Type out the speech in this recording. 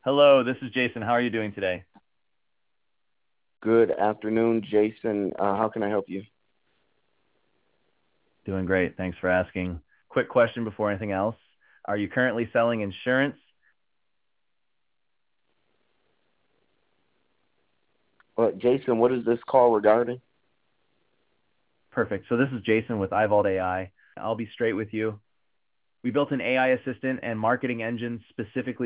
Hello, this is Jason. How are you doing today? Good afternoon, Jason. How can I help you? Doing great. Thanks for asking. Quick question before anything else. Are you currently selling insurance? Jason, what is this call regarding? Perfect. So this is Jason with iVault AI. I'll be straight with you. We built an AI assistant and marketing engine specifically